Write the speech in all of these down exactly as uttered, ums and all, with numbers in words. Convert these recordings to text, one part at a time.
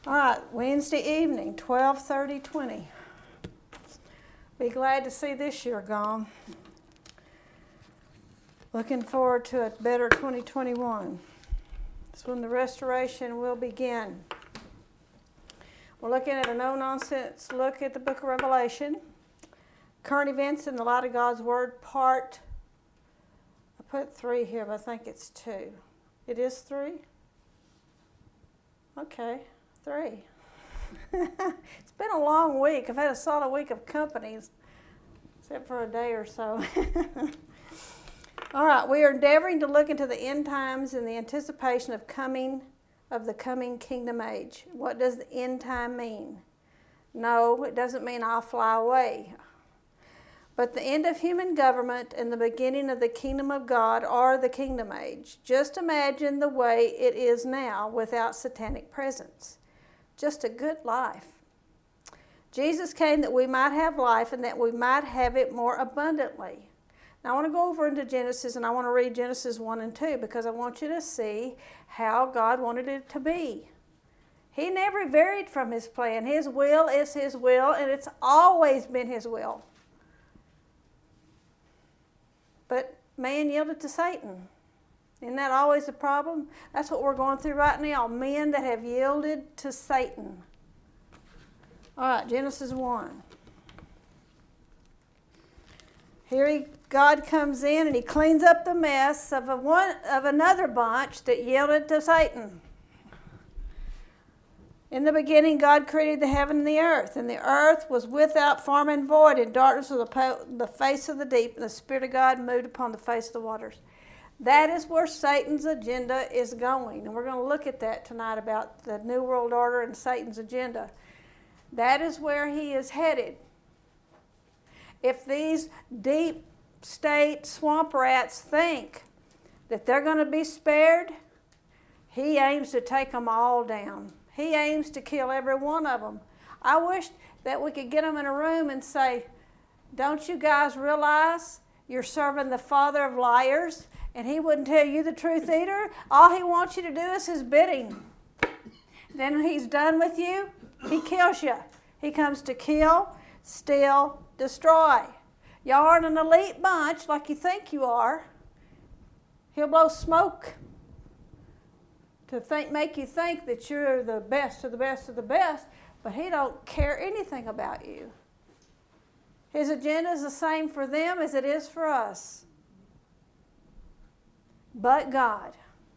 All right, Wednesday evening, twelve thirty twenty. Be glad to see this year gone. Looking forward to a better twenty twenty-one. That's when the restoration will begin. We're looking at a no-nonsense look at the book of Revelation. Current events in the light of God's Word, part, I put three here, but I think it's two. It is three? Okay, three. It's been a long week. I've had a solid week of companies, except for a day or so. All right, we are endeavoring to look into the end times in the anticipation of coming of the coming kingdom age. What does the end time mean? No, it doesn't mean I'll fly away. But the end of human government and the beginning of the kingdom of God are the kingdom age. Just imagine the way it is now without satanic presence. Just a good life. Jesus came that we might have life and that we might have it more abundantly. Now I want to go over into Genesis, and I want to read Genesis one and two because I want you to see how God wanted it to be. He never varied from His plan. His will is His will, and it's always been His will. But man yielded to Satan. Isn't that always a problem? That's what we're going through right now. Men that have yielded to Satan. All right, Genesis one. Here he, God comes in and He cleans up the mess of, a one, of another bunch that yielded to Satan. In the beginning, God created the heaven and the earth, and the earth was without form and void, and darkness was upon the face of the deep, and the Spirit of God moved upon the face of the waters. That is where Satan's agenda is going, and we're going to look at that tonight about the New World Order and Satan's agenda. That is where he is headed. If these deep state swamp rats think that they're going to be spared, he aims to take them all down. He aims to kill every one of them. I wish that we could get them in a room and say, don't you guys realize you're serving the father of liars and he wouldn't tell you the truth either? All he wants you to do is his bidding. Then when he's done with you, he kills you. He comes to kill, steal, destroy. Y'all aren't an elite bunch like you think you are. He'll blow smoke to think, make you think that you're the best of the best of the best, but he don't care anything about you. His agenda is the same for them as it is for us. But God.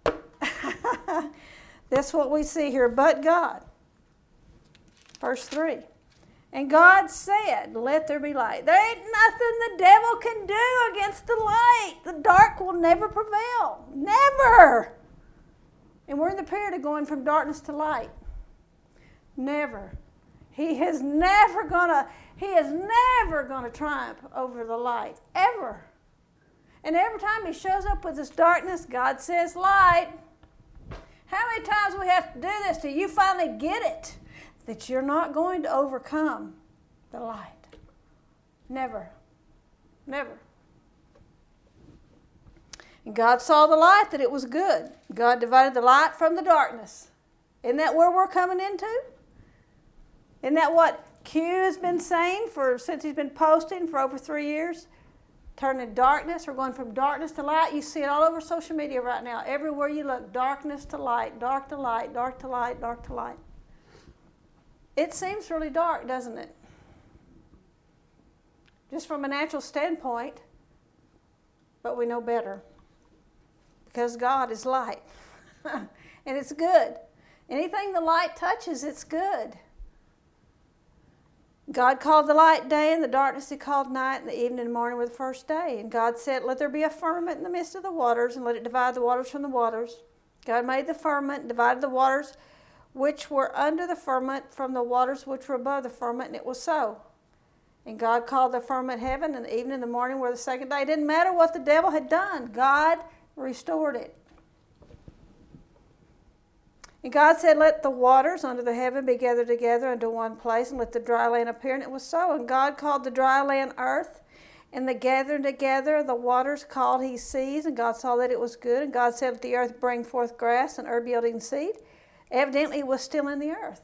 That's what we see here, but God. Verse three. And God said, let there be light. There ain't nothing the devil can do against the light. The dark will never prevail. Never. And we're in the period of going from darkness to light. Never. He is never gonna, he is never gonna triumph over the light. Ever. And every time he shows up with this darkness, God says light. How many times we have to do this till you finally get it? That you're not going to overcome the light. Never. Never. And God saw the light that it was good. God divided the light from the darkness. Isn't that where we're coming into? Isn't that what Q has been saying for since he's been posting for over three years? Turning darkness, we're going from darkness to light. You see it all over social media right now. Everywhere you look, darkness to light, dark to light, dark to light, dark to light. It seems really dark, doesn't it? Just from a natural standpoint, but we know better. Because God is light. And it's good. Anything the light touches, it's good. God called the light day, and the darkness He called night, and the evening and morning were the first day. And God said, let there be a firmament in the midst of the waters, and let it divide the waters from the waters. God made the firmament and divided the waters which were under the firmament from the waters which were above the firmament, and it was so. And God called the firmament heaven, and the evening and the morning were the second day. It didn't matter what the devil had done. God restored it. And God said, let the waters under the heaven be gathered together into one place, and let the dry land appear. And it was so. And God called the dry land earth, and the gathering together the waters called He seas. And God saw that it was good. And God said, let the earth bring forth grass and herb yielding seed. Evidently it was still in the earth.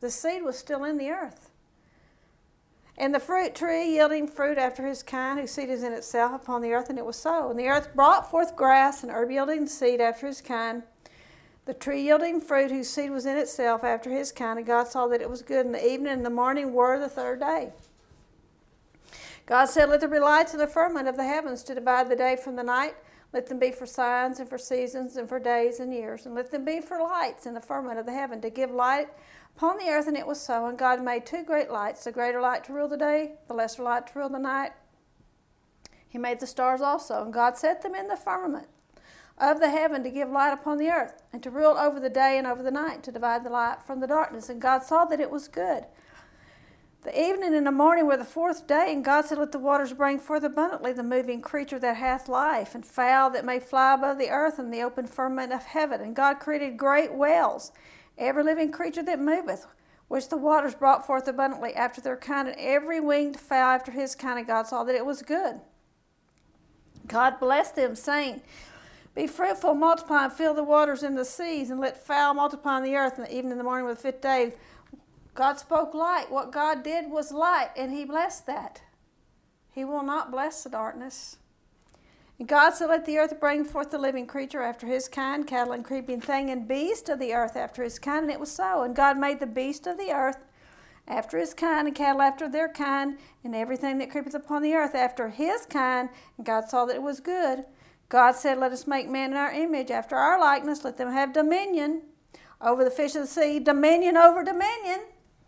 The seed was still in the earth. And the fruit tree yielding fruit after his kind, whose seed is in itself upon the earth, and it was so. And the earth brought forth grass, and herb yielding seed after his kind, the tree yielding fruit, whose seed was in itself after his kind. And God saw that it was good. And the evening and the morning were the third day. God said, let there be lights in the firmament of the heavens to divide the day from the night. Let them be for signs and for seasons and for days and years. And let them be for lights in the firmament of the heaven to give light upon the earth. And it was so. And God made two great lights, the greater light to rule the day, the lesser light to rule the night. He made the stars also. And God set them in the firmament of the heaven to give light upon the earth, and to rule over the day and over the night, to divide the light from the darkness. And God saw that it was good. The evening and the morning were the fourth day, and God said, let the waters bring forth abundantly the moving creature that hath life, and fowl that may fly above the earth, and the open firmament of heaven. And God created great whales, every living creature that moveth, which the waters brought forth abundantly after their kind, and every winged fowl after his kind. And God saw that it was good. God blessed them, saying, be fruitful, multiply, and fill the waters in the seas, and let fowl multiply on the earth. And the evening and the morning were the fifth day. God spoke light. What God did was light, and he blessed that. He will not bless the darkness. And God said, let the earth bring forth the living creature after his kind, cattle and creeping thing, and beast of the earth after his kind. And it was so. And God made the beast of the earth after his kind, and cattle after their kind, and everything that creepeth upon the earth after his kind. And God saw that it was good. God said, let us make man in our image, after our likeness. Let them have dominion over the fish of the sea, dominion over dominion.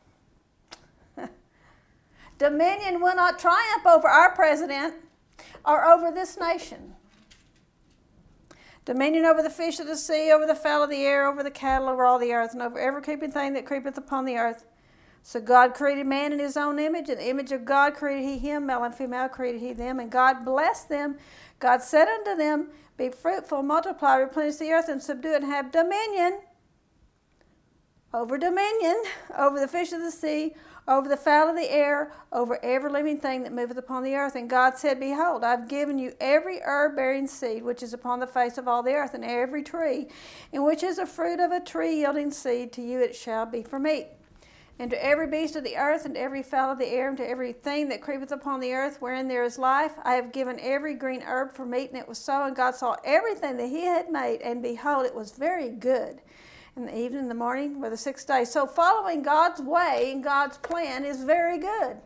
Dominion will not triumph over our president or over this nation. Dominion over the fish of the sea, over the fowl of the air, over the cattle, over all the earth, and over every creeping thing that creepeth upon the earth. So God created man in his own image. In the image of God created he him, male and female created he them. And God blessed them. God said unto them, be fruitful, multiply, replenish the earth, and subdue it, and have dominion over dominion, over the fish of the sea, over the fowl of the air, over every living thing that moveth upon the earth. And God said, behold, I have given you every herb-bearing seed which is upon the face of all the earth, and every tree, in which is a fruit of a tree yielding seed, to you it shall be for meat. And to every beast of the earth, and to every fowl of the air, and to every thing that creepeth upon the earth, wherein there is life, I have given every green herb for meat. And it was so. And God saw everything that he had made, and behold, it was very good. And the evening and the morning were the sixth day. So following God's way and God's plan is very good.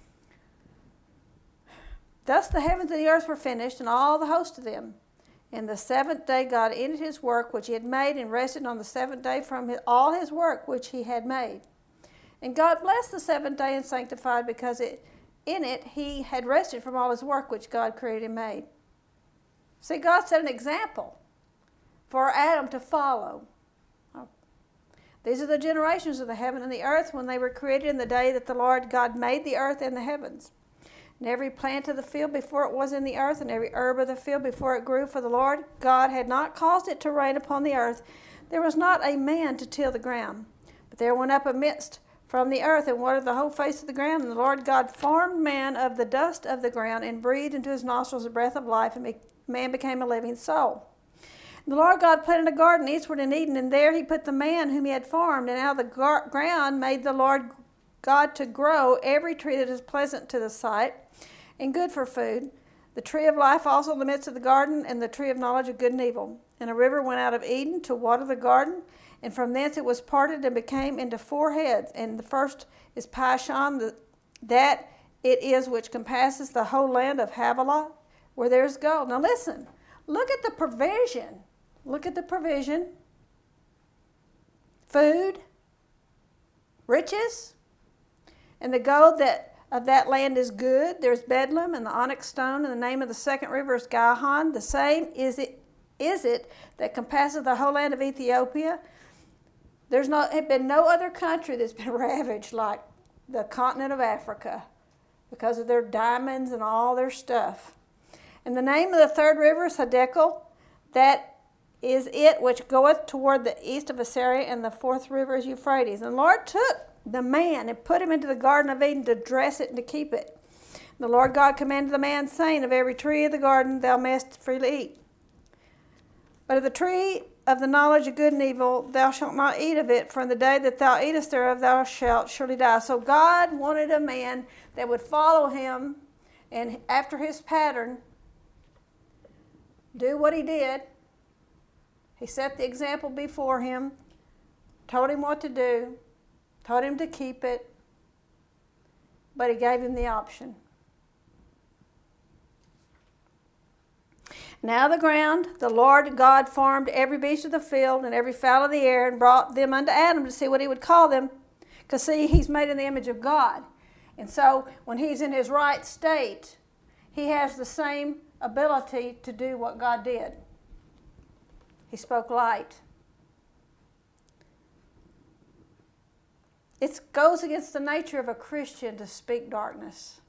Thus the heavens and the earth were finished, and all the host of them. And the seventh day God ended his work which he had made, and rested on the seventh day from his, all his work which he had made. And God blessed the seventh day and sanctified, because it, in it he had rested from all his work which God created and made. See, God set an example for Adam to follow. These are the generations of the heaven and the earth when they were created in the day that the Lord God made the earth and the heavens. And every plant of the field before it was in the earth, and every herb of the field before it grew, for the Lord God had not caused it to rain upon the earth. There was not a man to till the ground. But there went up a mist from the earth, and watered the whole face of the ground. And the Lord God formed man of the dust of the ground, and breathed into his nostrils the breath of life, and man became a living soul. And the Lord God planted a garden eastward in Eden, and there he put the man whom he had formed. And out of the gar- ground made the Lord God to grow every tree that is pleasant to the sight, and good for food, the tree of life also in the midst of the garden, and the tree of knowledge of good and evil. And a river went out of Eden to water the garden, and from thence it was parted and became into four heads. And the first is Pishon, the, that it is which compasses the whole land of Havilah, where there is gold. Now listen, look at the provision. Look at the provision. Food, riches, and the gold that of that land is good. There's Bedlam and the onyx stone, and the name of the second river is Gihon. The same is it, is it that compasses the whole land of Ethiopia. There's not have been no other country that's been ravaged like the continent of Africa because of their diamonds and all their stuff. And the name of the third river is Hiddekel. That is it which goeth toward the east of Assyria, and the fourth river is Euphrates. And the Lord took the man and put him into the garden of Eden to dress it and to keep it. And the Lord God commanded the man, saying, of every tree of the garden thou mayest freely eat. But of the tree of the knowledge of good and evil, thou shalt not eat of it, for in the day that thou eatest thereof, thou shalt surely die. So God wanted a man that would follow him and after his pattern, do what he did. He set the example before him, told him what to do, told him to keep it, but he gave him the option. Now the ground, the Lord God formed every beast of the field and every fowl of the air and brought them unto Adam to see what he would call them. Because see, he's made in the image of God. And so when he's in his right state, he has the same ability to do what God did. He spoke light. It goes against the nature of a Christian to speak darkness.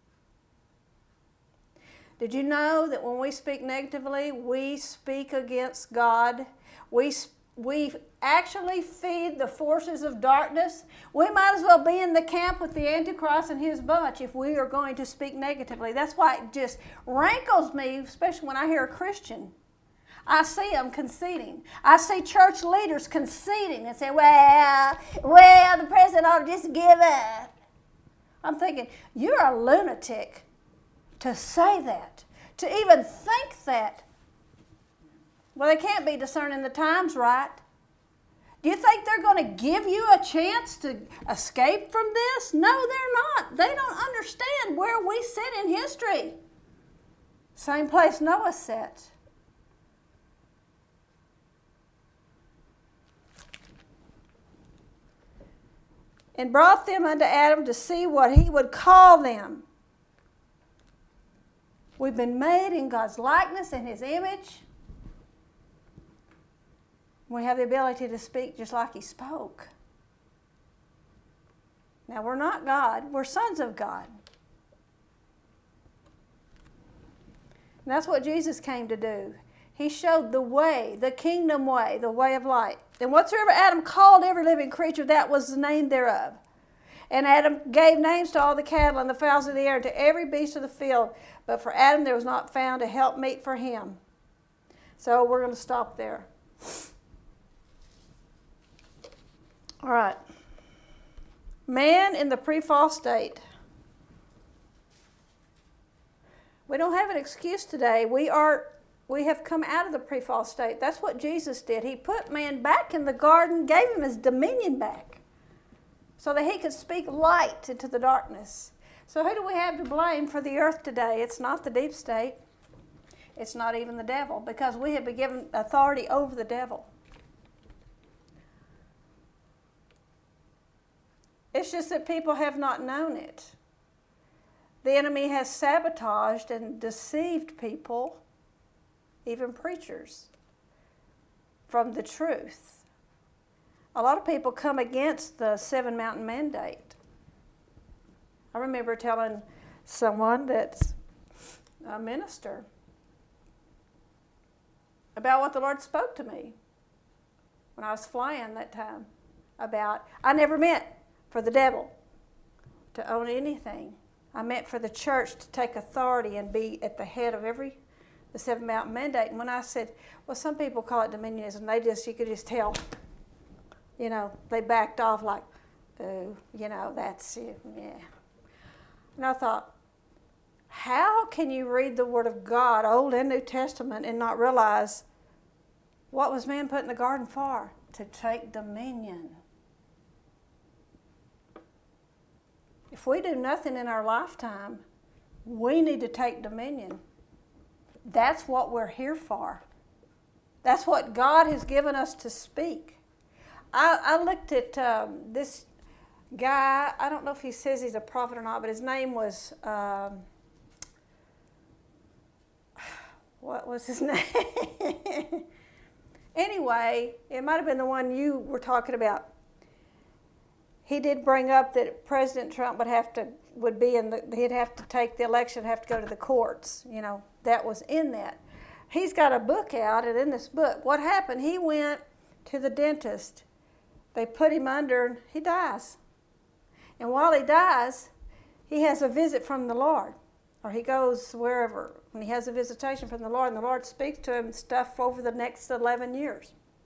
Did you know that when we speak negatively, we speak against God? We, we actually feed the forces of darkness. We might as well be in the camp with the Antichrist and his bunch if we are going to speak negatively. That's why it just rankles me, especially when I hear a Christian. I see them conceding. I see church leaders conceding and say, well, well, the president ought to just give up. I'm thinking, you're a lunatic to say that, to even think that. Well, they can't be discerning the times right. Do you think they're going to give you a chance to escape from this? No, they're not. They don't understand where we sit in history. Same place Noah sat. And brought them unto Adam to see what he would call them. We've been made in God's likeness and his image. We have the ability to speak just like he spoke. Now, we're not God. We're sons of God. And that's what Jesus came to do. He showed the way, the kingdom way, the way of light. And whatsoever Adam called every living creature, that was the name thereof. And Adam gave names to all the cattle and the fowls of the air, to every beast of the field. But for Adam there was not found a helpmeet for him. So we're going to stop there. All right. Man in the pre-fall state. We don't have an excuse today. We are... We have come out of the pre-fall state. That's what Jesus did. He put man back in the garden, gave him his dominion back, so that he could speak light into the darkness. So who do we have to blame for the earth today? It's not the deep state. It's not even the devil, because we have been given authority over the devil. It's just that people have not known it. The enemy has sabotaged and deceived people, even preachers, from the truth. A lot of people come against the seven mountain mandate. I remember telling someone that's a minister about what the Lord spoke to me when I was flying that time about, I never meant for the devil to own anything. I meant for the church to take authority and be at the head of every the seven mountain mandate. And when I said, well, some people call it dominionism, they just, you could just tell, you know, they backed off like, oh, you know, that's it, yeah. And I thought, how can you read the Word of God, Old and New Testament, and not realize what was man put in the garden for? To take dominion. If we do nothing in our lifetime, we need to take dominion. That's what we're here for. That's what God has given us to speak. I, I looked at um, this guy. I don't know if he says he's a prophet or not, but his name was, um, what was his name? Anyway, it might have been the one you were talking about. He did bring up that President Trump would have to, would be in the, he'd have to take the election, have to go to the courts, you know. That was in that. He's got a book out, and in this book, what happened, he went to the dentist. They put him under, and he dies. And while he dies, he has a visit from the Lord. Or he goes wherever, and he has a visitation from the Lord, and the Lord speaks to him stuff over the next eleven years.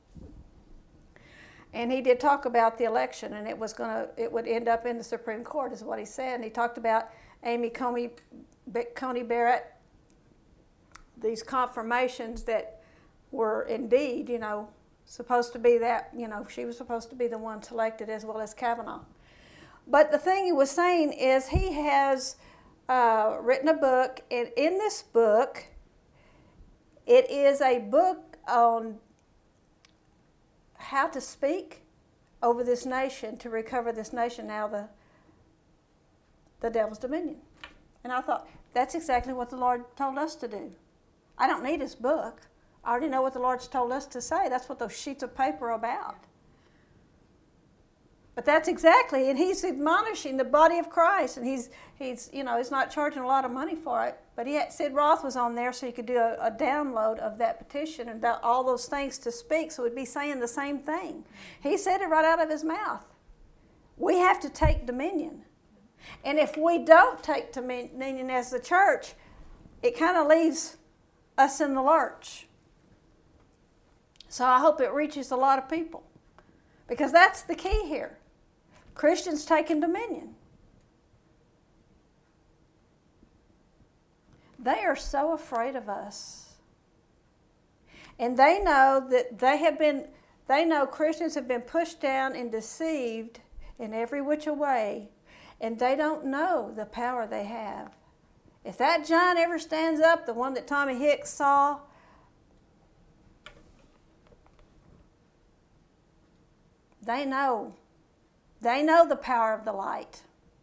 And he did talk about the election, and it was gonna, it would end up in the Supreme Court, is what he said. And he talked about Amy Coney, Coney Barrett, these confirmations that were indeed, you know, supposed to be that, you know, she was supposed to be the one selected, as well as Kavanaugh. But the thing he was saying is he has uh, written a book, and in this book, it is a book on how to speak over this nation to recover this nation out of the, the devil's dominion. And I thought, that's exactly what the Lord told us to do. I don't need his book. I already know what the Lord's told us to say. That's what those sheets of paper are about. But that's exactly, and he's admonishing the body of Christ, and he's, he's you know, he's not charging a lot of money for it, but he had, Sid Roth was on there so you could do a, a download of that petition and that, all those things to speak, so it'd be saying the same thing. He said it right out of his mouth. We have to take dominion. And if we don't take dominion as the church, it kind of leaves us in the lurch. So I hope it reaches a lot of people, because that's the key here. Christians taking dominion. They are so afraid of us. And they know that they have been, they know Christians have been pushed down and deceived in every which way, and they don't know the power they have. If that giant ever stands up, the one that Tommy Hicks saw, they know. They know the power of the light.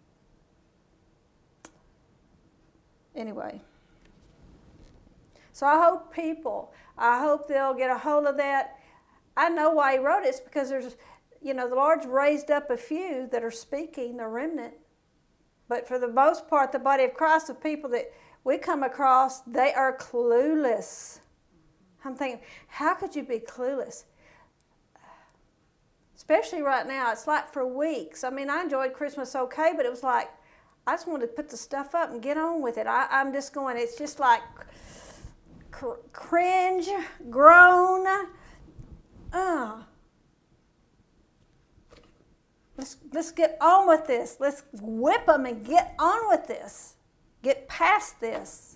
Anyway. So I hope people, I hope they'll get a hold of that. I know why he wrote it. It's because there's, you know, the Lord's raised up a few that are speaking, the remnant. But for the most part, the body of Christ, the people that we come across, they are clueless. I'm thinking, how could you be clueless? Especially right now, it's like for weeks. I mean, I enjoyed Christmas okay, but it was like, I just wanted to put the stuff up and get on with it. I, I'm just going, it's just like cr- cringe, groan. Uh. Let's, let's get on with this. Let's whip them and get on with this. Get past this.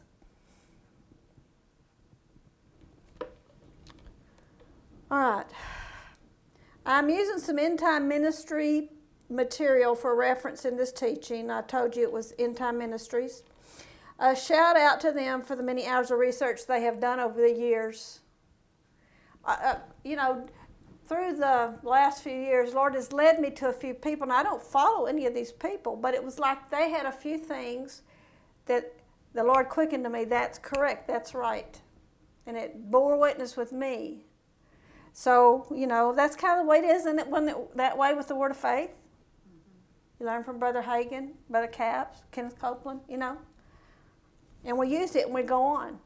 All right. I'm using some end-time ministry material for reference in this teaching. I told you it was End-Time Ministries. A shout out to them for the many hours of research they have done over the years. Uh, uh, you know, through the last few years, Lord has led me to a few people, and I don't follow any of these people, but it was like they had a few things that the Lord quickened to me. That's correct. That's right. And it bore witness with me. So, you know, that's kind of the way it is, isn't it, when it, that way with the Word of Faith? Mm-hmm. You learn from Brother Hagin, Brother Capps, Kenneth Copeland, you know. And we use it and we go on.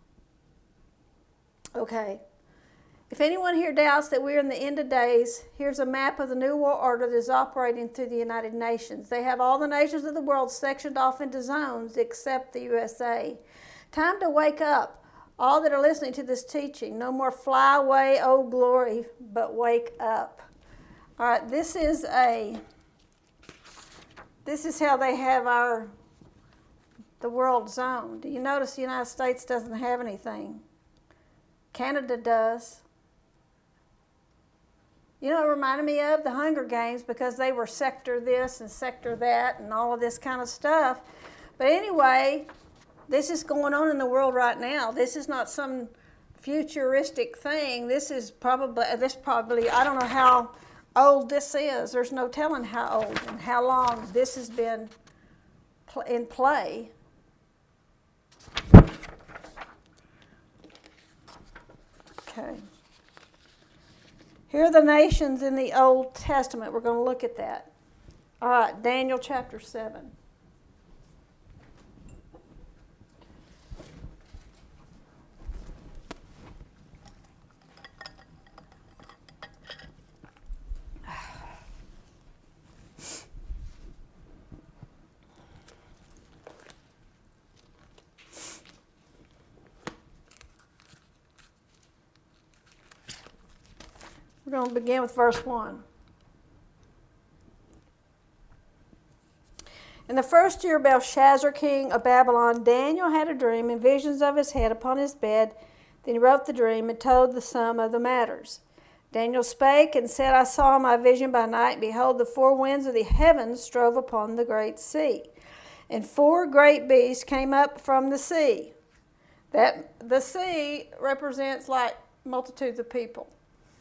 Okay. If anyone here doubts that we're in the end of days, here's a map of the New World Order that is operating through the United Nations. They have all the nations of the world sectioned off into zones except the U S A. Time to wake up. All that are listening to this teaching, no more fly away, oh glory, but wake up. All right, this is a, this is how they have our, the world zoned. Do you notice the United States doesn't have anything? Canada does. You know, it reminded me of the Hunger Games, because they were sector this and sector that and all of this kind of stuff. But anyway, this is going on in the world right now. This is not some futuristic thing. This is probably, this probably, I don't know how old this is. There's no telling how old and how long this has been pl- in play. Okay. Here are the nations in the Old Testament. We're going to look at that. All right, Daniel chapter seven. We're going to begin with verse one. In the first year of Belshazzar, king of Babylon, Daniel had a dream and visions of his head upon his bed. Then he wrote the dream and told the sum of the matters. Daniel spake and said, I saw in my vision by night, and behold, the four winds of the heavens strove upon the great sea. And four great beasts came up from the sea. That the sea represents like multitudes of people,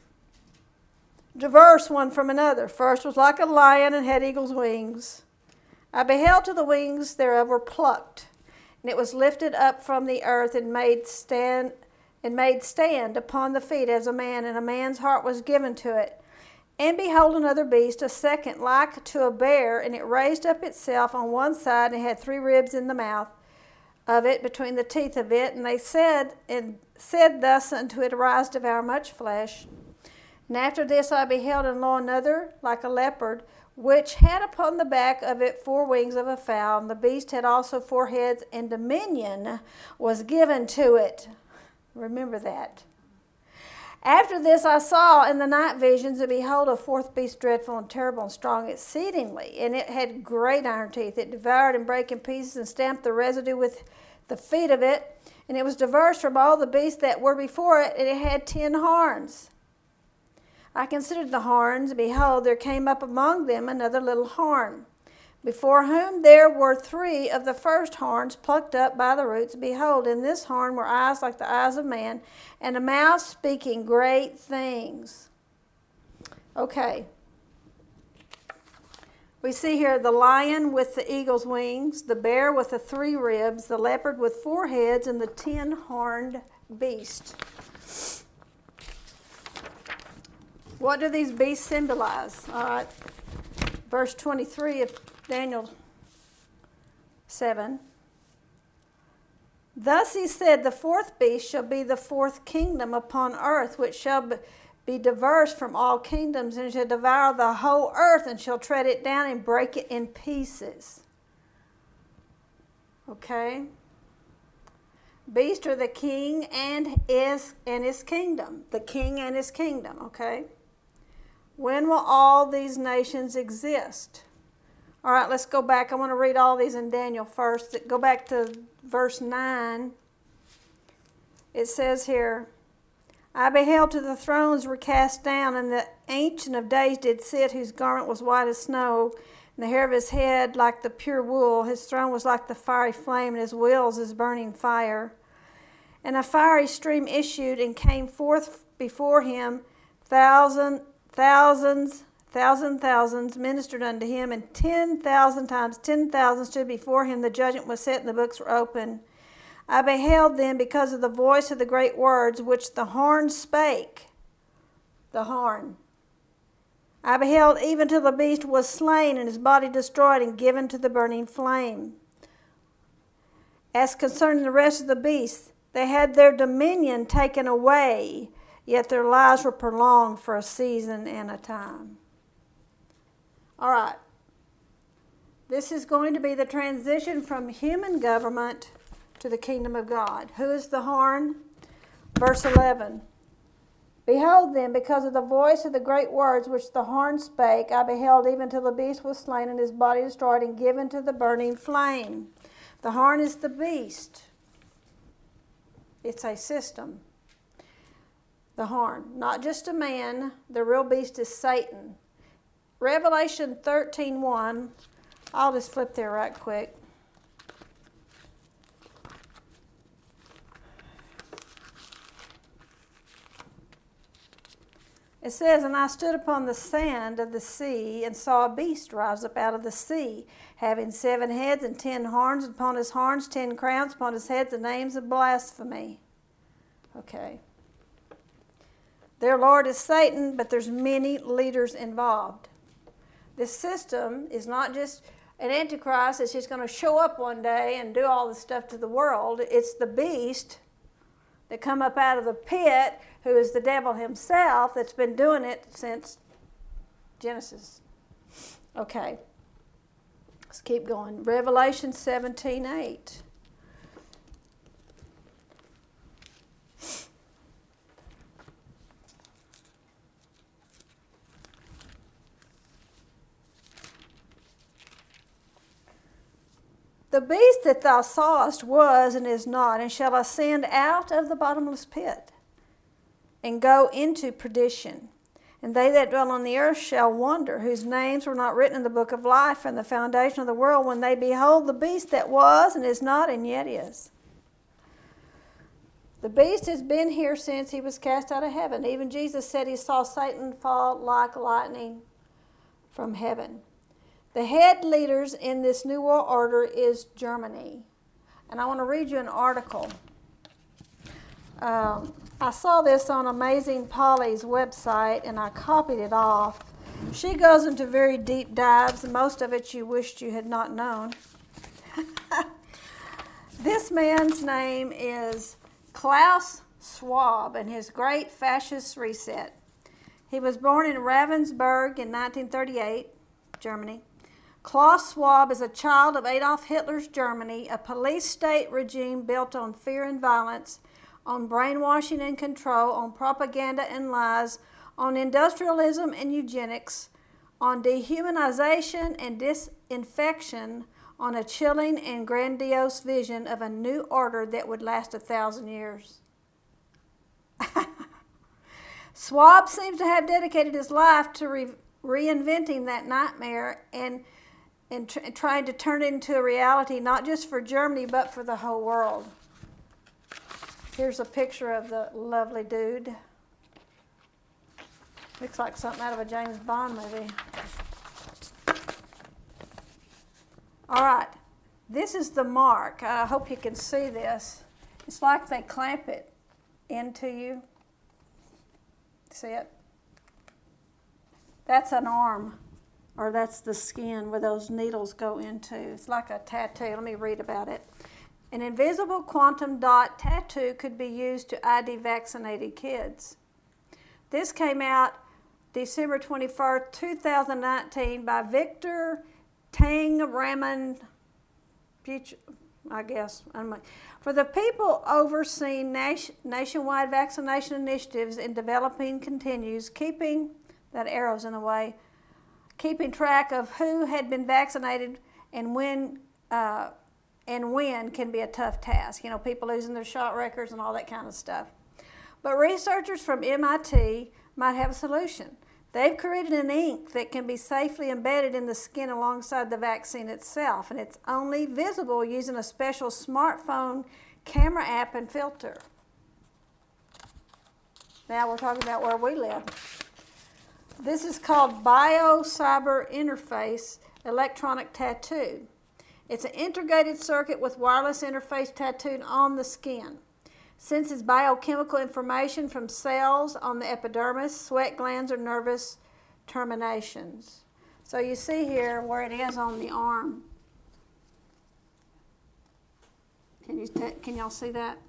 diverse one from another. First was like a lion and had eagle's wings. I beheld till the wings thereof were plucked, and it was lifted up from the earth and made stand and made stand upon the feet as a man, and a man's heart was given to it. And behold, another beast, a second, like to a bear, and it raised up itself on one side, and had three ribs in the mouth of it, between the teeth of it. And they said, and said thus unto it, Arise, devour much flesh. And after this I beheld, and lo, another like a leopard, which had upon the back of it four wings of a fowl. And the beast had also four heads, and dominion was given to it. Remember that. After this I saw in the night visions, and behold, a fourth beast, dreadful and terrible and strong exceedingly. And it had great iron teeth. It devoured and brake in pieces and stamped the residue with the feet of it. And it was diverse from all the beasts that were before it, and it had ten horns. I considered the horns, and behold, there came up among them another little horn, before whom there were three of the first horns plucked up by the roots. Behold, in this horn were eyes like the eyes of man, and a mouth speaking great things. Okay. We see here the lion with the eagle's wings, the bear with the three ribs, the leopard with four heads, and the ten-horned beast. What do these beasts symbolize? All right. Verse twenty-three of Daniel seven. Thus he said, the fourth beast shall be the fourth kingdom upon earth, which shall be diverse from all kingdoms, and shall devour the whole earth, and shall tread it down and break it in pieces. Okay? Beast are the king and his, and his kingdom. The king and his kingdom, okay? When will all these nations exist? All right, let's go back. I want to read all these in Daniel first. Go back to verse nine. It says here, I beheld till the thrones were cast down, and the Ancient of Days did sit, whose garment was white as snow, and the hair of his head like the pure wool. His throne was like the fiery flame, and his wheels as burning fire. And a fiery stream issued and came forth before him. Thousand, thousands, thousand thousands ministered unto him, and ten thousand times ten thousand stood before him. The judgment was set, and the books were open. I beheld them because of the voice of the great words which the horn spake. The horn. I beheld even till the beast was slain, and his body destroyed and given to the burning flame. As concerning the rest of the beasts, they had their dominion taken away, yet their lives were prolonged for a season and a time. All right. This is going to be the transition from human government to the kingdom of God. Who is the horn? Verse eleven. Behold then, because of the voice of the great words which the horn spake, I beheld even till the beast was slain, and his body destroyed and given to the burning flame. The horn is the beast. It's a system. The horn. Not just a man. The real beast is Satan. Revelation thirteen one. I'll just flip there right quick. It says, and I stood upon the sand of the sea, and saw a beast rise up out of the sea, having seven heads and ten horns, and upon his horns ten crowns, upon his heads the names of blasphemy. Okay. Their Lord is Satan, but there's many leaders involved. This system is not just an antichrist that's just going to show up one day and do all this stuff to the world. It's the beast that come up out of the pit, who is the devil himself, that's been doing it since Genesis. Okay. Let's keep going. Revelation seventeen eight. The beast that thou sawest was and is not, and shall ascend out of the bottomless pit, and go into perdition. And they that dwell on the earth shall wonder, whose names were not written in the book of life from the foundation of the world, when they behold the beast that was and is not and yet is. The beast has been here since he was cast out of heaven. Even Jesus said he saw Satan fall like lightning from heaven. The head leaders in this New World Order is Germany. And I want to read you an article. Um, I saw this on Amazing Polly's website, and I copied it off. She goes into very deep dives, and most of it you wished you had not known. This man's name is Klaus Schwab, and his Great Fascist Reset. He was born in Ravensburg in nineteen thirty-eight, Germany. Klaus Schwab is a child of Adolf Hitler's Germany, a police state regime built on fear and violence, on brainwashing and control, on propaganda and lies, on industrialism and eugenics, on dehumanization and disinfection, on a chilling and grandiose vision of a new order that would last a thousand years. Schwab seems to have dedicated his life to re reinventing that nightmare and and tr trying to turn it into a reality, not just for Germany, but for the whole world. Here's a picture of the lovely dude. Looks like something out of a James Bond movie. All right, this is the mark. I hope you can see this. It's like they clamp it into you. See it? That's an arm, or that's the skin where those needles go into. It's like a tattoo. Let me read about it. An invisible quantum dot tattoo could be used to I D vaccinated kids. This came out December twenty-first, two thousand nineteen by Victor Tang Raman, I guess. For the people overseeing nation, nationwide vaccination initiatives in developing continues, keeping, that arrow's in the way, keeping track of who had been vaccinated and when, uh, and when can be a tough task. You know, people losing their shot records and all that kind of stuff. But researchers from M I T might have a solution. They've created an ink that can be safely embedded in the skin alongside the vaccine itself, and it's only visible using a special smartphone camera app and filter. Now we're talking about where we live. This is called Bio-Cyber Interface Electronic Tattoo. It's an integrated circuit with wireless interface tattooed on the skin. Senses biochemical information from cells on the epidermis, sweat glands, or nervous terminations. So you see here where it is on the arm. Can you can y'all see that?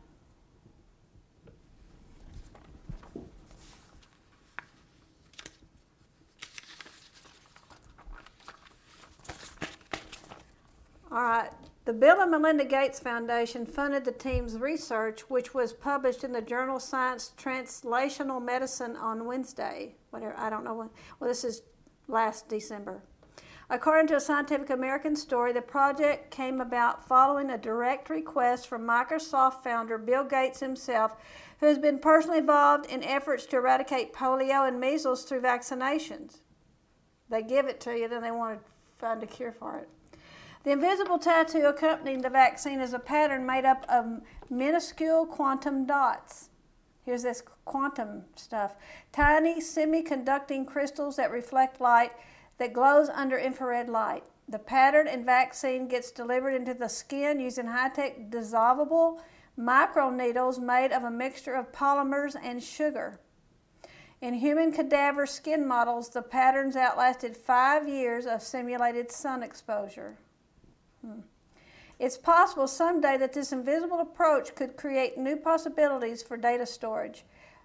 All right. The Bill and Melinda Gates Foundation funded the team's research, which was published in the journal Science Translational Medicine on Wednesday. Whatever, I don't know when. Well, this is last December. According to a Scientific American story, the project came about following a direct request from Microsoft founder Bill Gates himself, who has been personally involved in efforts to eradicate polio and measles through vaccinations. They give it to you, then they want to find a cure for it. The invisible tattoo accompanying the vaccine is a pattern made up of minuscule quantum dots. Here's this quantum stuff. Tiny semiconducting crystals that reflect light that glows under infrared light. The pattern and vaccine gets delivered into the skin using high-tech dissolvable microneedles made of a mixture of polymers and sugar. In human cadaver skin models, the patterns outlasted five years of simulated sun exposure. Hmm. It's possible someday that this invisible approach could create new possibilities for data storage.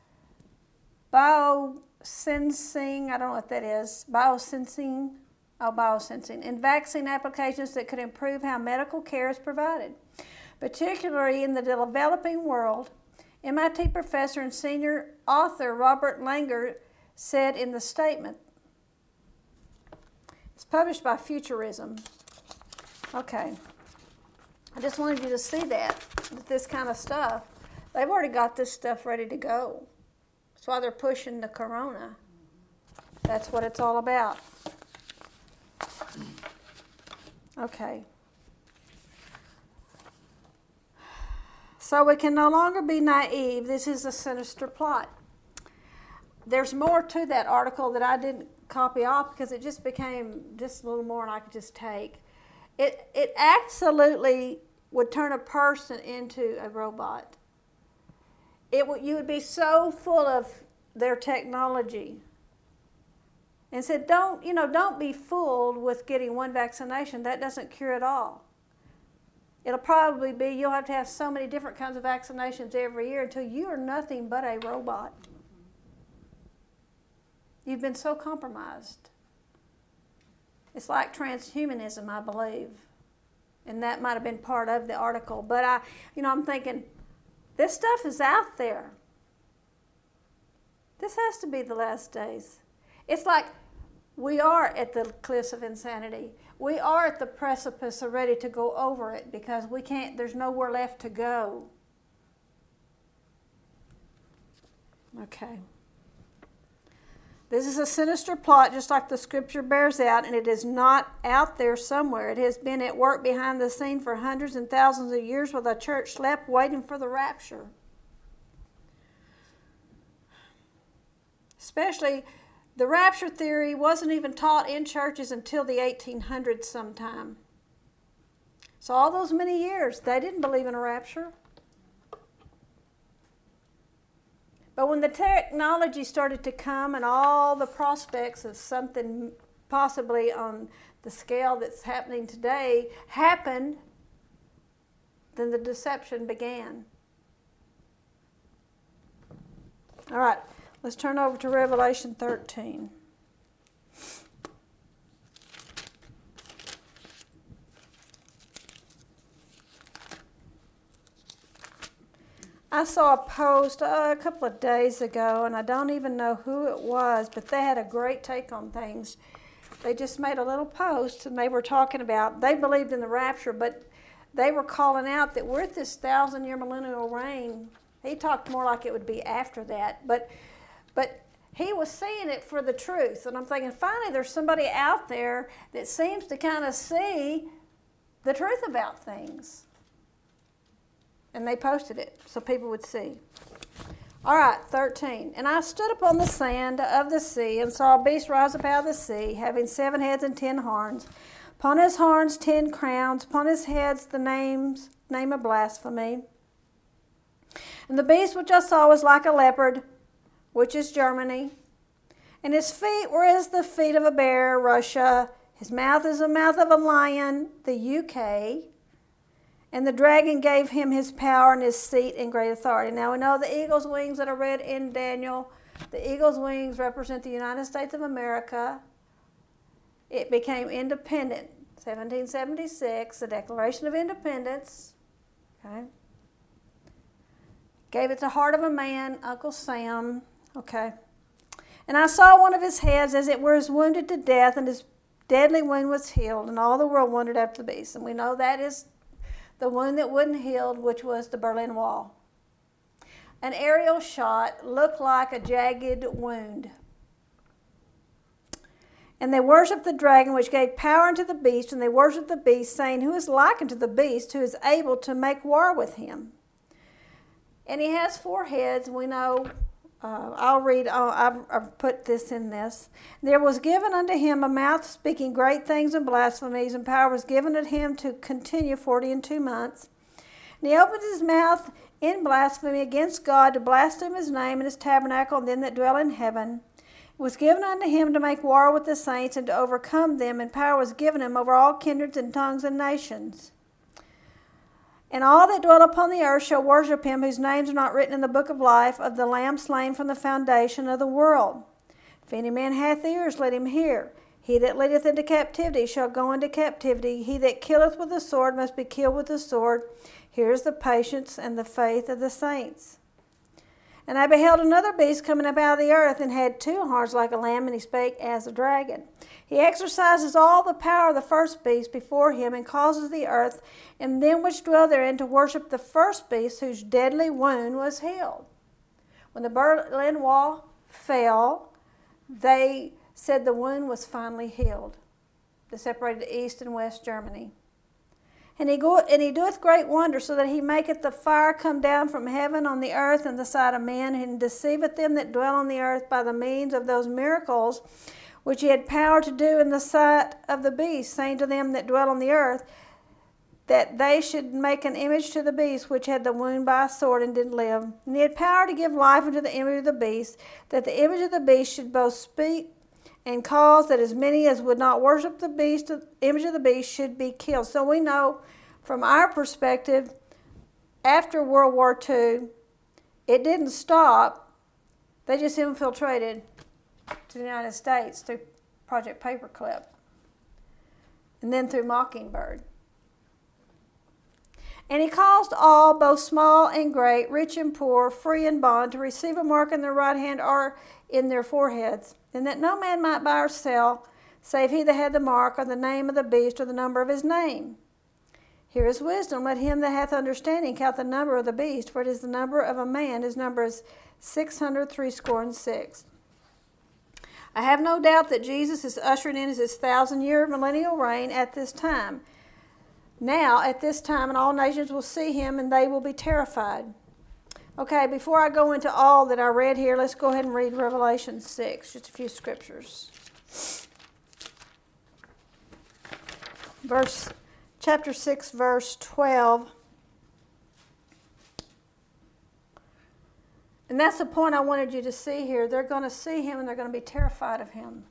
Biosensing, I don't know what that is, biosensing, oh, biosensing, in vaccine applications that could improve how medical care is provided, particularly in the developing world. M I T professor and senior author Robert Langer said in the statement. It's published by Futurism. Okay. I just wanted you to see that, that this kind of stuff, they've already got this stuff ready to go. That's why they're pushing the corona. That's what it's all about. Okay. So we can no longer be naive. This is a sinister plot. There's more to that article that I didn't copy off because it just became just a little more than I could just take. It, it absolutely would turn a person into a robot. It would, you would be so full of their technology. And said, don't, you know, don't be fooled with getting one vaccination. That doesn't cure it all. It'll probably be, you'll have to have so many different kinds of vaccinations every year until you are nothing but a robot. You've been so compromised. It's like transhumanism, I believe. And that might have been part of the article. But I, you know, I'm thinking, this stuff is out there. This has to be the last days. It's like we are at the cliffs of insanity. We are at the precipice of ready to go over it because we can't, there's nowhere left to go. Okay. This is a sinister plot, just like the scripture bears out, and it is not out there somewhere. It has been at work behind the scene for hundreds and thousands of years while the church slept waiting for the rapture. Especially, the rapture theory wasn't even taught in churches until the eighteen hundreds sometime. So all those many years, they didn't believe in a rapture. But when the technology started to come and all the prospects of something possibly on the scale that's happening today happened, then the deception began. All right, let's turn over to Revelation thirteen. I saw a post uh, a couple of days ago, and I don't even know who it was, but they had a great take on things. They just made a little post, and they were talking about, they believed in the rapture, but they were calling out that we're at this thousand-year millennial reign. He talked more like it would be after that, but but he was seeing it for the truth. And I'm thinking, finally, there's somebody out there that seems to kind of see the truth about things. And they posted it so people would see. All right, thirteen. And I stood upon the sand of the sea and saw a beast rise up out of the sea, having seven heads and ten horns. Upon his horns ten crowns, upon his heads the names, name of blasphemy. And the beast which I saw was like a leopard, which is Germany. And his feet were as the feet of a bear, Russia. His mouth is the mouth of a lion, the U K. And the dragon gave him his power and his seat and great authority. Now we know the eagle's wings that are read in Daniel. The eagle's wings represent the United States of America. It became independent, seventeen seventy-six, the Declaration of Independence. Okay. Gave it the heart of a man, Uncle Sam. Okay. And I saw one of his heads as it were wounded to death, and his deadly wound was healed, and all the world wondered after the beast. And we know that is the wound that wouldn't heal, which was the Berlin Wall. An aerial shot looked like a jagged wound. And they worshipped the dragon, which gave power unto the beast, and they worshipped the beast, saying, who is like unto the beast, who is able to make war with him? And he has four heads. We know, uh, I'll read, uh, I've, I've put this in this. There was given unto him a mouth speaking great things and blasphemies, and power was given unto him to continue forty and two months. And he opened his mouth in blasphemy against God, to blaspheme his name and his tabernacle and them that dwell in heaven. It was given unto him to make war with the saints and to overcome them, and power was given him over all kindreds and tongues and nations. And all that dwell upon the earth shall worship him, whose names are not written in the book of life of the Lamb slain from the foundation of the world. If any man hath ears, let him hear. He that leadeth into captivity shall go into captivity. He that killeth with the sword must be killed with the sword. Here is the patience and the faith of the saints. And I beheld another beast coming up out of the earth, and had two horns like a lamb, and he spake as a dragon. He exercises all the power of the first beast before him, and causes the earth and them which dwell therein to worship the first beast, whose deadly wound was healed. When the Berlin Wall fell, they said the wound was finally healed. They separated East and West Germany. And he, go, and he doeth great wonders, so that he maketh the fire come down from heaven on the earth and the sight of men, and deceiveth them that dwell on the earth by the means of those miracles which he had power to do in the sight of the beast, saying to them that dwell on the earth, that they should make an image to the beast which had the wound by a sword and did live. And he had power to give life unto the image of the beast, that the image of the beast should both speak and cause that as many as would not worship the beast, the image of the beast, should be killed. So we know from our perspective, after World War Two, it didn't stop. They just infiltrated to the United States through Project Paperclip and then through Mockingbird. And he caused all, both small and great, rich and poor, free and bond, to receive a mark in their right hand or in their foreheads, and that no man might buy or sell, save he that had the mark, or the name of the beast, or the number of his name. Here is wisdom. Let him that hath understanding count the number of the beast, for it is the number of a man. His number is six hundred threescore and six. I have no doubt that Jesus is ushering in his thousand-year millennial reign at this time. Now, at this time, and all nations will see him, and they will be terrified. Okay, before I go into all that I read here, let's go ahead and read Revelation six, just a few scriptures. Verse, chapter six, verse twelve. And that's the point I wanted you to see here. They're going to see him, and they're going to be terrified of him.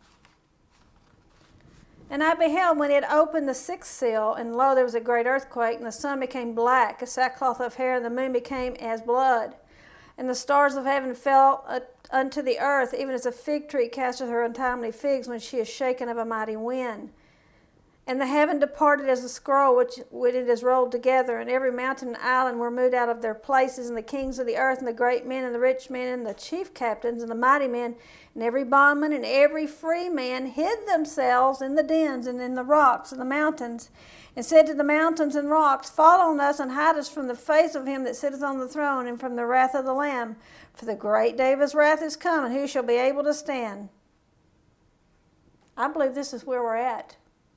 And I beheld when it opened the sixth seal, and lo, there was a great earthquake, and the sun became black, as sackcloth of hair, and the moon became as blood. And the stars of heaven fell uh, unto the earth, even as a fig tree casteth her untimely figs when she is shaken of a mighty wind. And the heaven departed as a scroll which when it is rolled together, and every mountain and island were moved out of their places, and the kings of the earth, and the great men, and the rich men, and the chief captains, and the mighty men, and every bondman, and every free man hid themselves in the dens, and in the rocks, and the mountains, and said to the mountains and rocks, fall on us, and hide us from the face of him that sitteth on the throne, and from the wrath of the Lamb. For the great day of his wrath is come, and who shall be able to stand? I believe this is where we're at.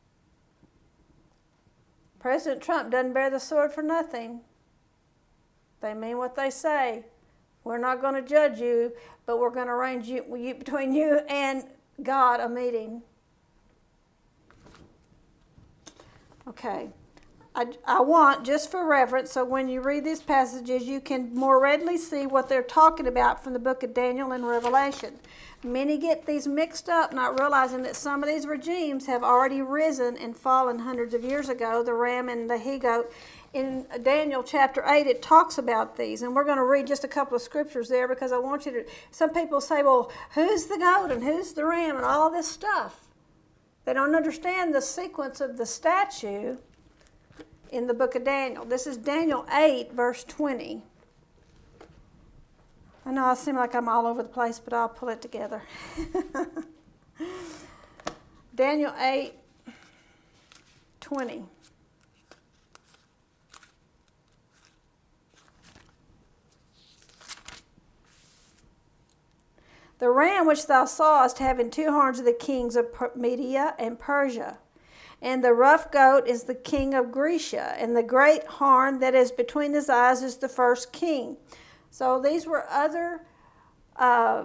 President Trump doesn't bear the sword for nothing. They mean what they say. We're not going to judge you, but we're going to arrange you, you, between you and God a meeting. Okay. I, I want, just for reference, so when you read these passages, you can more readily see what they're talking about from the book of Daniel and Revelation. Many get these mixed up, not realizing that some of these regimes have already risen and fallen hundreds of years ago, the ram and the he-goat. In Daniel chapter eight, it talks about these, and we're going to read just a couple of scriptures there because I want you to, some people say, well, who's the goat and who's the ram and all this stuff. They don't understand the sequence of the statue in the book of Daniel. This is Daniel eight, verse twenty. I know I seem like I'm all over the place, but I'll pull it together. Daniel eight, twenty. The ram which thou sawest having two horns of the kings of Media and Persia. And the rough goat is the king of Grecia, and the great horn that is between his eyes is the first king. So these were other uh,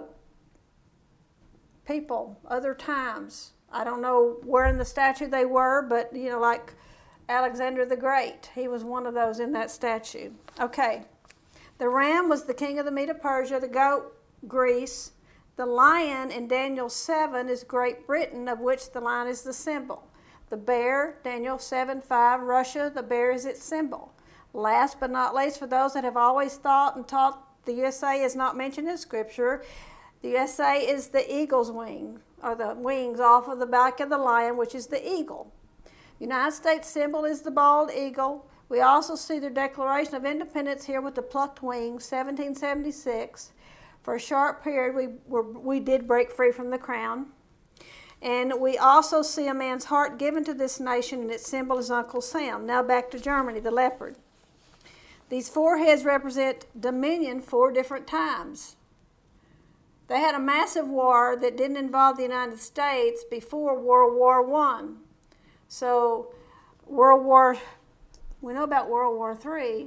people, other times. I don't know where in the statue they were, but, you know, like Alexander the Great. He was one of those in that statue. Okay. The ram was the king of the Media Persia, the goat, Greece. The lion in Daniel seven is Great Britain, of which the lion is the symbol. The bear, Daniel seven five, Russia, the bear is its symbol. Last but not least, for those that have always thought and taught the U S A is not mentioned in Scripture, the U S A is the eagle's wing, or the wings off of the back of the lion, which is the eagle. The United States symbol is the bald eagle. We also see the Declaration of Independence here with the plucked wings, seventeen seventy-six. For a short period, we, were, we did break free from the crown. And we also see a man's heart given to this nation, and its symbol is Uncle Sam. Now back to Germany, the leopard. These four heads represent dominion four different times. They had a massive war that didn't involve the United States before World War One. So World War, we know about World War Three,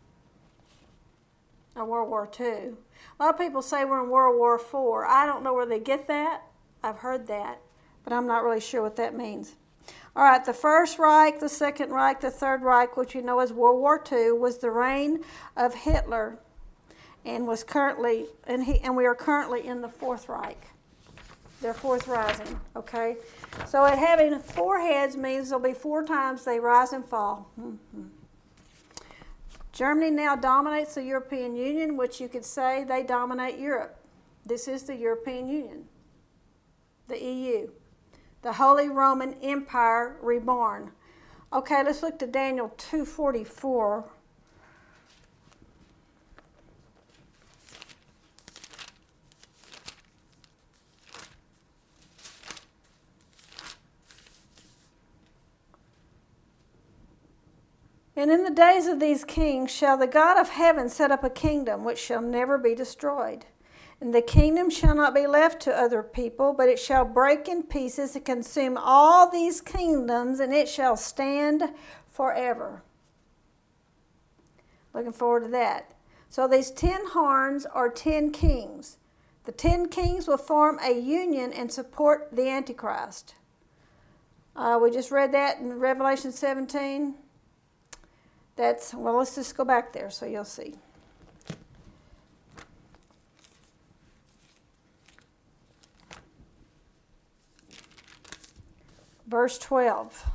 or World War Two. A lot of people say we're in World War Four. I don't know where they get that. I've heard that, but I'm not really sure what that means. All right, the First Reich, the Second Reich, the Third Reich, which you know as World War Two, was the reign of Hitler, and was currently, and he, and we are currently in the Fourth Reich, their fourth rising. Okay, so it having four heads means there'll be four times they rise and fall. Mm-hmm. Germany now dominates the European Union, which you could say they dominate Europe. This is the European Union, the E U. The Holy Roman Empire reborn. Okay, let's look to Daniel two forty-four. And in the days of these kings shall the God of heaven set up a kingdom which shall never be destroyed. And the kingdom shall not be left to other people, but it shall break in pieces and consume all these kingdoms, and it shall stand forever. Looking forward to that. So these ten horns are ten kings. The ten kings will form a union and support the Antichrist. Uh, we just read that in Revelation seventeen. That's, well, let's just go back there so you'll see. Verse twelve.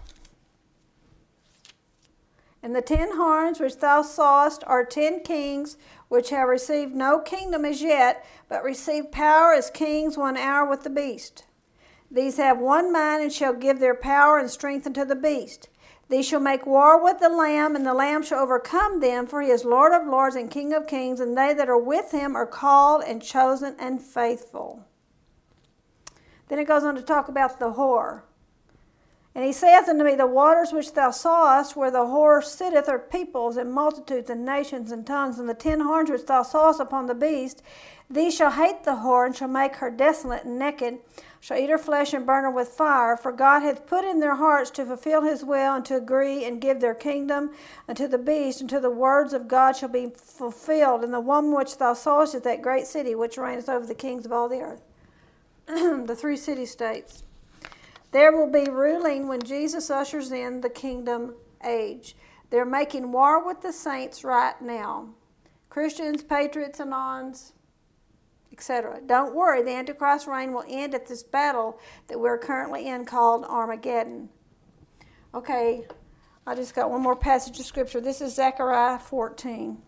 And the ten horns which thou sawest are ten kings, which have received no kingdom as yet, but receive power as kings one hour with the beast. These have one mind, and shall give their power and strength unto the beast. These shall make war with the Lamb, and the Lamb shall overcome them, for he is Lord of lords and King of kings, and they that are with him are called and chosen and faithful. Then it goes on to talk about the whore. And he saith unto me, the waters which thou sawest, where the whore sitteth, are peoples and multitudes and nations and tongues. And the ten horns which thou sawest upon the beast, these shall hate the whore, and shall make her desolate and naked, shall eat her flesh and burn her with fire. For God hath put in their hearts to fulfill his will, and to agree and give their kingdom unto the beast, until the words of God shall be fulfilled. And the woman which thou sawest is that great city, which reigneth over the kings of all the earth. The three city-states. There will be ruling when Jesus ushers in the kingdom age. They're making war with the saints right now. Christians, patriots, anons, et cetera. Don't worry, the Antichrist reign will end at this battle that we're currently in called Armageddon. Okay, I just got one more passage of scripture. This is Zechariah fourteen.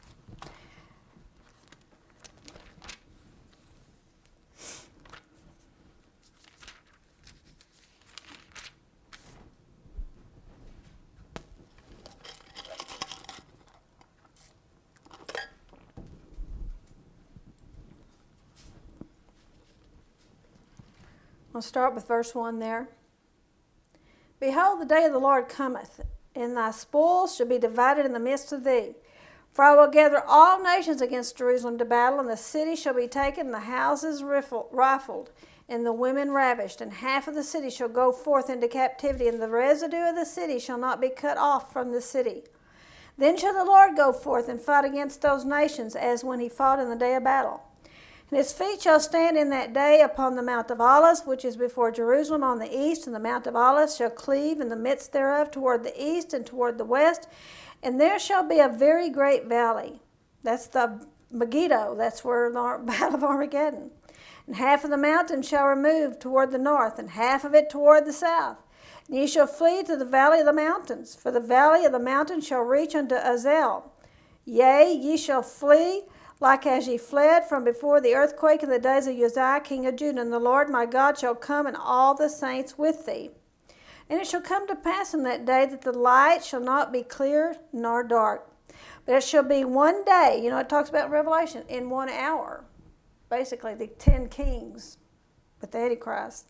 I'll start with verse one there. Behold, the day of the Lord cometh, and thy spoils shall be divided in the midst of thee. For I will gather all nations against Jerusalem to battle, and the city shall be taken, and the houses rifled, and the women ravished. And half of the city shall go forth into captivity, and the residue of the city shall not be cut off from the city. Then shall the Lord go forth and fight against those nations, as when he fought in the day of battle. And his feet shall stand in that day upon the Mount of Olives, which is before Jerusalem on the east, and the Mount of Olives shall cleave in the midst thereof toward the east and toward the west, and there shall be a very great valley. That's the Megiddo, that's where the Battle of Armageddon. And half of the mountain shall remove toward the north, and half of it toward the south. And ye shall flee to the valley of the mountains, for the valley of the mountains shall reach unto Azel. Yea, ye shall flee, like as ye fled from before the earthquake in the days of Uzziah king of Judah. And the Lord my God shall come, and all the saints with thee. And it shall come to pass in that day that the light shall not be clear nor dark, but it shall be one day, you know, it talks about Revelation, in one hour. basically the ten kings with the Antichrist.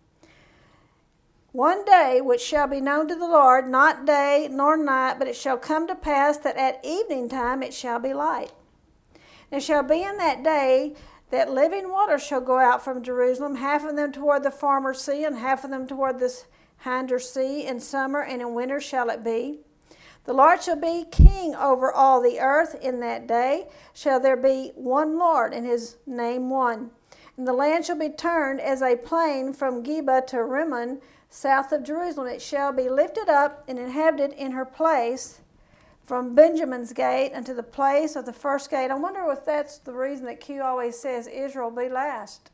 One day which shall be known to the Lord, not day nor night, but it shall come to pass that at evening time it shall be light. And it shall be in that day that living waters shall go out from Jerusalem, half of them toward the former sea, and half of them toward this hinder sea. In summer and in winter shall it be. The Lord shall be king over all the earth. In that day shall there be one Lord, and his name one. And the land shall be turned as a plain from Geba to Rimmon, south of Jerusalem. It shall be lifted up and inhabited in her place, from Benjamin's gate unto the place of the first gate. I wonder if that's the reason that Q always says Israel be last.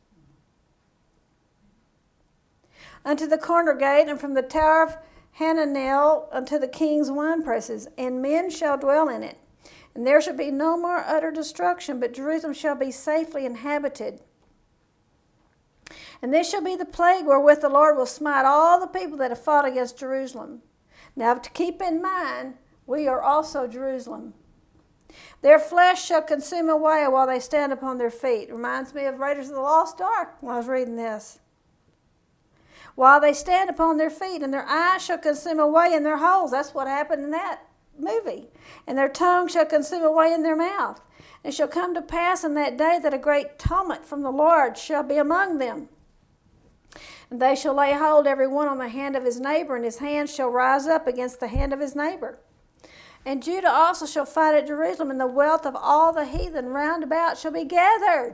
Unto the corner gate, and from the tower of Hananel unto the king's winepresses, and men shall dwell in it. And there shall be no more utter destruction, but Jerusalem shall be safely inhabited. And this shall be the plague wherewith the Lord will smite all the people that have fought against Jerusalem. Now to keep in mind, we are also Jerusalem. Their flesh shall consume away while they stand upon their feet. Reminds me of Raiders of the Lost Ark when I was reading this. While they stand upon their feet, and their eyes shall consume away in their holes. That's what happened in that movie. And their tongue shall consume away in their mouth. And it shall come to pass in that day that a great tumult from the Lord shall be among them. And they shall lay hold every one on the hand of his neighbor, and his hand shall rise up against the hand of his neighbor. And Judah also shall fight at Jerusalem, and the wealth of all the heathen round about shall be gathered.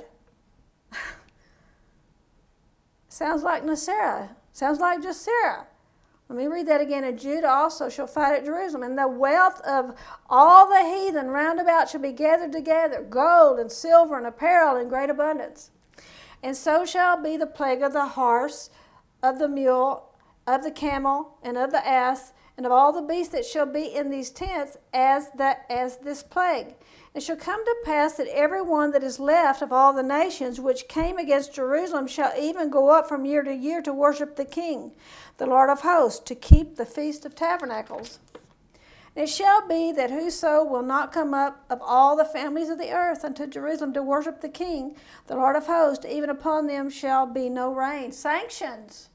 Sounds like Nasera. Sounds like just Sarah. Let me read that again. And Judah also shall fight at Jerusalem, and the wealth of all the heathen round about shall be gathered together, gold and silver and apparel in great abundance. And so shall be the plague of the horse, of the mule, of the camel, and of the ass, and of all the beasts that shall be in these tents, as that as this plague. It shall come to pass that every one that is left of all the nations which came against Jerusalem shall even go up from year to year to worship the King, the Lord of hosts, to keep the Feast of Tabernacles. And it shall be that whoso will not come up of all the families of the earth unto Jerusalem to worship the King, the Lord of hosts, even upon them shall be no rain. Sanctions.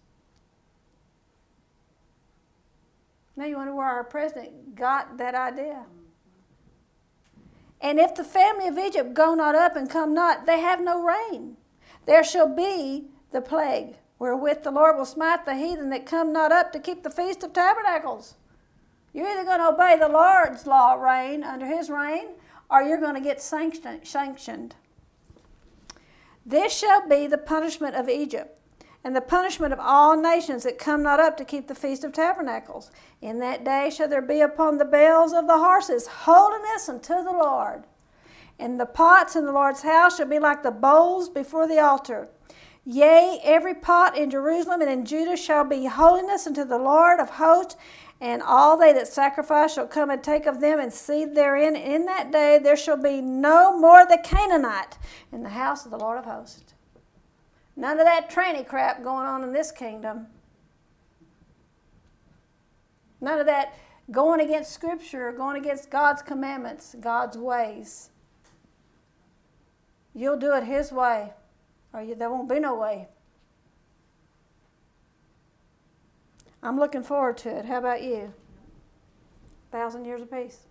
Now you wonder where our president got that idea. And if the family of Egypt go not up and come not, they have no rain. There shall be the plague, wherewith the Lord will smite the heathen that come not up to keep the Feast of Tabernacles. You're either going to obey the Lord's law reign under his reign, or you're going to get sanctioned. This shall be the punishment of Egypt, and the punishment of all nations that come not up to keep the Feast of Tabernacles. In that day shall there be upon the bells of the horses holiness unto the Lord. And the pots in the Lord's house shall be like the bowls before the altar. Yea, every pot in Jerusalem and in Judah shall be holiness unto the Lord of hosts, and all they that sacrifice shall come and take of them and seethe therein. And in that day there shall be no more the Canaanite in the house of the Lord of hosts. None of that tranny crap going on in this kingdom. None of that going against Scripture, going against God's commandments, God's ways. You'll do it his way, or you, there won't be no way. I'm looking forward to it. How about you? Thousand years of peace.